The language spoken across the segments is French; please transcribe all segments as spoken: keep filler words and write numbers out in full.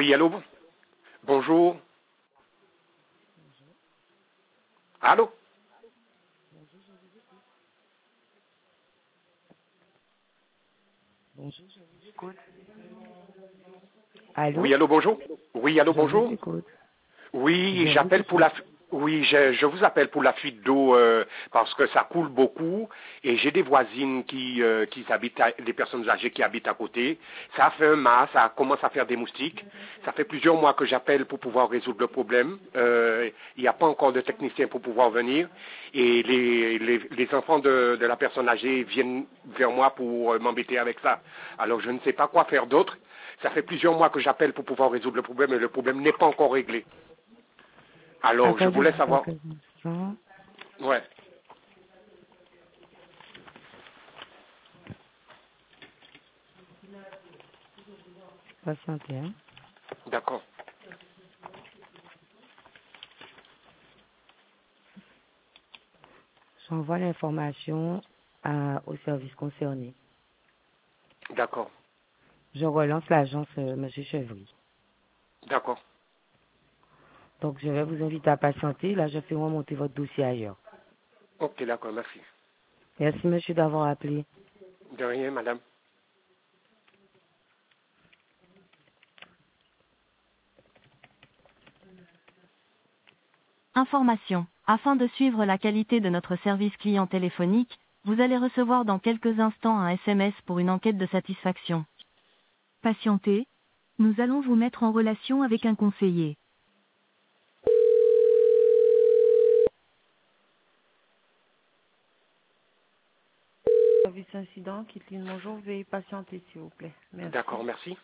Oui, allô? Bonjour. Allô? Bonjour, je vous écoute. Allô? Oui, allô, bonjour. Oui, allô, Je vous bonjour. écoute. Oui, Je vous j'appelle pour écoute. la... fu- Oui, je, je vous appelle pour la fuite d'eau euh, parce que ça coule beaucoup et j'ai des voisines qui, euh, qui habitent, à- des personnes âgées qui habitent à côté. Ça a fait un mas, ça commence à faire des moustiques. Ça fait plusieurs mois que j'appelle pour pouvoir résoudre le problème. Euh, il n'y a pas encore de technicien pour pouvoir venir et les, les, les enfants de, de la personne âgée viennent vers moi pour euh, m'embêter avec ça. Alors je ne sais pas quoi faire d'autre. Ça fait plusieurs mois que j'appelle pour pouvoir résoudre le problème et le problème n'est pas encore réglé. Alors, je Attendez voulais juste savoir. quelques instants. Ouais, Patientez, hein. d'accord. J'envoie l'information à- au service concerné. D'accord. Je relance l'agence, euh, Monsieur Chevry. D'accord. Donc, je vais vous inviter à patienter. Là, je fais remonter votre dossier ailleurs. Ok, d'accord, merci. Merci, monsieur, d'avoir appelé. De rien, madame. Information. Afin de suivre la qualité de notre service client téléphonique, vous allez recevoir dans quelques instants un S M S pour une enquête de satisfaction. Patientez. Nous allons vous mettre en relation avec un conseiller. Service incident, Kitline, bonjour. Veuillez patienter, s'il vous plaît. Merci. D'accord, merci.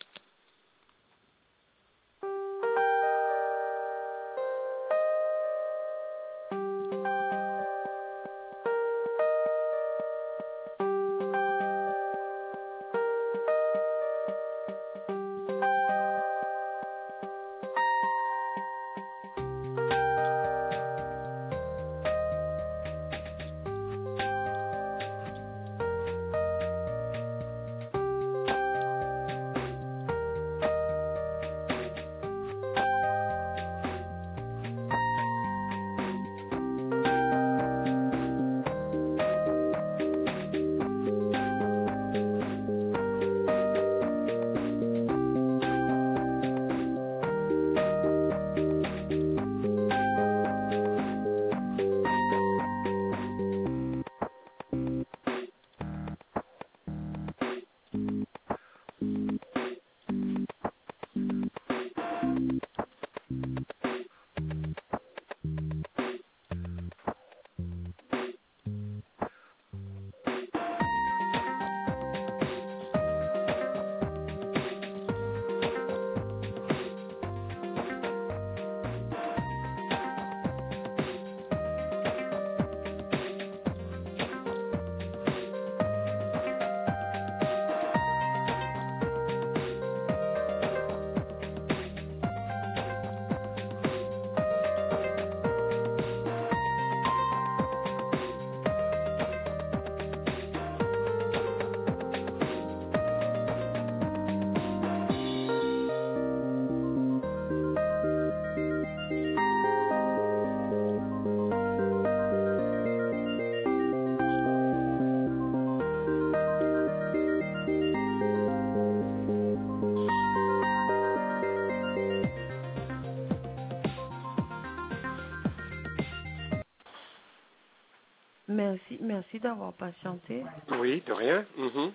Merci, merci d'avoir patienté. Oui, de rien. Mhm.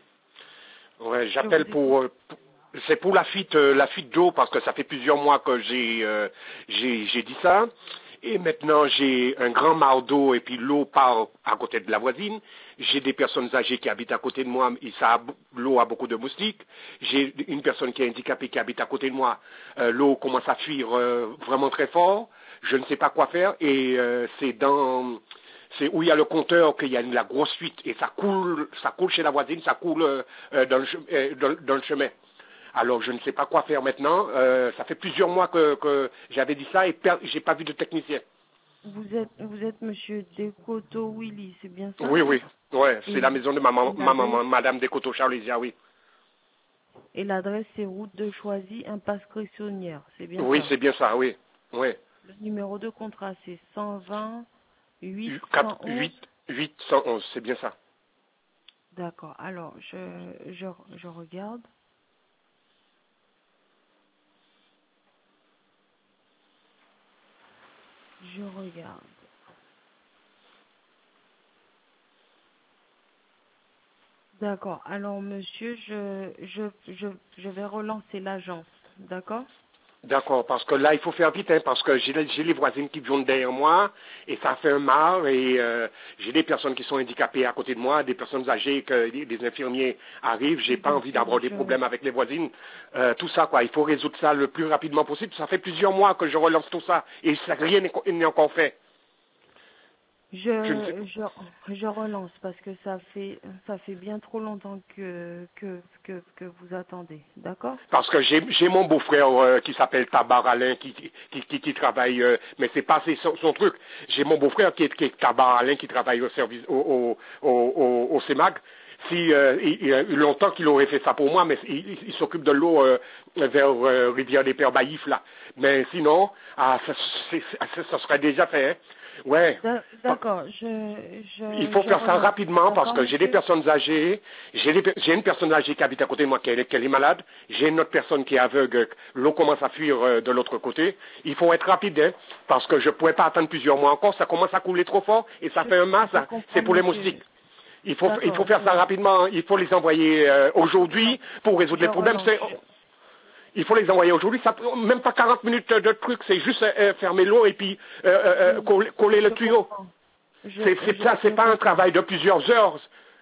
Ouais, Je vous j'appelle écoute. pour. euh, pour- c'est pour la fuite, euh, la fuite d'eau parce que ça fait plusieurs mois que j'ai, euh, j'ai, j'ai dit ça. Et maintenant, j'ai un grand mar d'eau et puis l'eau part à côté de la voisine. J'ai des personnes âgées qui habitent à côté de moi et ça, a b- l'eau a beaucoup de moustiques. J'ai une personne qui est handicapée qui habite à côté de moi. Euh, l'eau commence à fuir euh, vraiment très fort. Je ne sais pas quoi faire et euh, c'est dans, c'est où il y a le compteur qu'il y a une- la grosse fuite et ça coule, ça coule chez la voisine, ça coule euh, euh, dans, le, che- euh, dans, dans le chemin. Alors je ne sais pas quoi faire maintenant. Euh, ça fait plusieurs mois que, que j'avais dit ça et per- j'ai pas vu de technicien. Vous êtes, vous êtes monsieur Decoto Willy, c'est bien ça? Oui, oui. Ouais, c'est Et la vous, maison de ma, maman, vous ma avez, maman, Madame Descoteaux Charlesia, oui. Et l'adresse, c'est route de Choisy, impasse Cressonnière. C'est bien Oui, ça? c'est bien ça, oui. Oui. Le numéro de contrat, c'est cent vingt huit cent quatre, onze. huit, huit cent onze, c'est bien ça. D'accord. Alors, je, je, je regarde. Je regarde. D'accord. Alors, monsieur, je, je, je, je vais relancer l'agence. D'accord? D'accord, parce que là, il faut faire vite, hein, parce que j'ai les j'ai les voisines qui viennent derrière moi, et ça fait un mal, et euh, j'ai des personnes qui sont handicapées à côté de moi, des personnes âgées, que des, des infirmiers arrivent, j'ai pas Bien envie sûr, d'avoir des je, problèmes avec les voisines, euh, tout ça, quoi. Il faut résoudre ça le plus rapidement possible. Ça fait plusieurs mois que je relance tout ça, et ça, rien n'est n'est encore fait. Je ne sais je, je, je relance parce que ça fait, ça fait bien trop longtemps que, que, que, que vous attendez. D'accord? Parce que j'ai j'ai mon beau-frère euh, qui s'appelle Tabar Alain qui, qui, qui, qui travaille, euh, mais c'est pas c'est son, son truc. J'ai mon beau-frère qui est, qui est Tabar Alain qui travaille au service au, au, au, au, au CEMAG. Si euh, il, il y a eu longtemps qu'il aurait fait ça pour moi, mais il, il, il s'occupe de l'eau euh, vers euh, Rivière des Pères Baïf là. Mais sinon, ah, ça, c'est- c'est- ça serait déjà fait. Hein. Ouais. D'a- Pa- D'accord, je, Il je, faut je faire ça relance. rapidement parce D'accord, que j'ai des monsieur? personnes âgées, j'ai des pe- j'ai une personne âgée qui habite à côté de moi qui est, qui est malade, j'ai une autre personne qui est aveugle, l'eau commence à fuir euh, de l'autre côté. Il faut être rapide, hein, parce que je ne pourrais pas attendre plusieurs mois encore, ça commence à couler trop fort et ça Je, fait un mas, je ça. C'est comprends, pour les monsieur. moustiques. Il faut, il faut D'accord, faire ça je, rapidement, il faut les envoyer euh, non, aujourd'hui pour résoudre je les problèmes. relance. C'est- il faut les envoyer aujourd'hui, ça prend même pas quarante minutes de truc, c'est juste euh, fermer l'eau et puis euh, euh, Je, euh, coller, coller le je tuyau. comprends. Je, C'est c'est je, ça, c'est je pas un comprends. travail de plusieurs heures.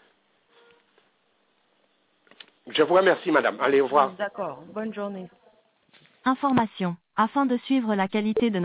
Je vous remercie, madame. Allez, au revoir. D'accord, bonne journée. Information. Afin de suivre la qualité de